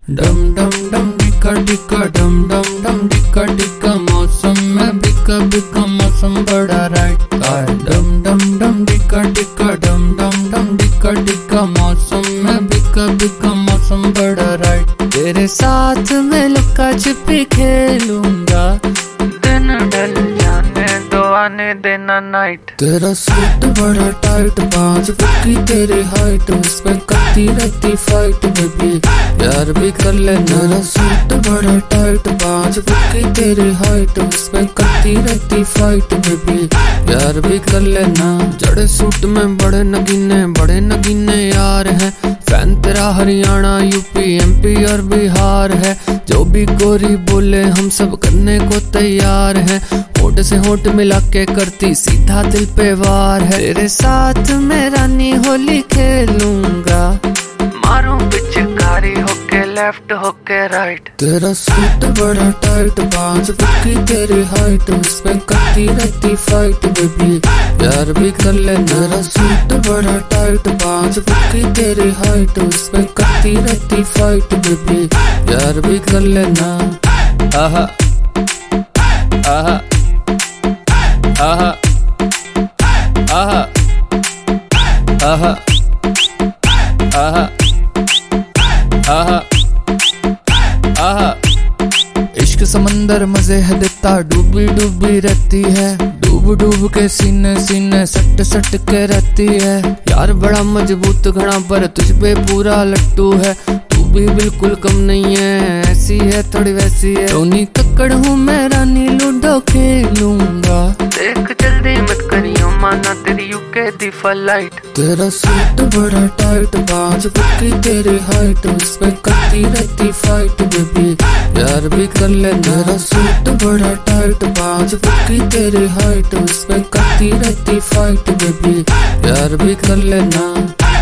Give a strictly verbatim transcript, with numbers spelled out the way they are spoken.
डम डम डम डिका डिका डम डम डम डिका डिका मौसम में बिका बिका मौसम बड़ा राइट है। डम डम डम डिका डिका डम डम डम डिका डिका मौसम में बिका बिका मौसम बड़ा राइट। तेरे साथ मैं लुका छिपी खेलूंगा, दिन ढल जाने दो आने देना नाइट। तेरा सूट बड़ा टाइट, पाँच फुट की तेरी हाइट, उसमें करती रहती फाइट बेबी, यार भी कर लेना। तेरा सूट बड़ा टाइट, पाँच फुट की तेरी हाइट, उसमें करती रहती फाइट बेबी, यार भी कर लेना। जड़े सूट में बड़े नगीने बड़े नगीने यार हैं, फैन तेरा हरियाणा यूपी एमपी और बिहार है। जो भी गोरी बोले हम सब करने को तैयार हैं, होठ से होठ मिला के करती सीधा दिल पे वार है। तेरे साथ मैं रानी होली खेलूंगा, मारूं पिचकारी होके लेफ्ट होके राइट। तेरा सूट बड़ा टाइट, पाँच फुट की तेरी हाइट, उसमें करती रहती फाइट बेबी, यार भी कर लेना। तेरा सूट बड़ा टाइट, पाँच फुट की तेरी हाइट, उसमें करती रहती फाइट बेबी, यार भी कर लेना। आहा आहा आहा आहा आहा आहा आहा आहा। इश्क समंदर मजे है देता, डूबी डूबी रहती है, डूब डूब के सीने सीने सट सट के रहती है। यार बड़ा मजबूत घड़ा पर तुझ पे पूरा लट्टू है, तू भी बिल्कुल कम नहीं है, ऐसी है थोड़ी वैसी है। टोनी कक्कड़ हूँ मैं, रानी लूडो खेलूंगा, देख जल्दी मत करियो माना तेरी यूके दी फ्लाइट। तेरा सूट बड़ा टाइट, पाँच फुट की तेरी हाइट, उसमें करती रहती फाइट बेबी, यार भी कर लेना। तेरा सूट बड़ा टाइट, पाँच फुट की तेरी हाइट, उसमें करती रहती फाइट बेबी, यार भी कर लेना।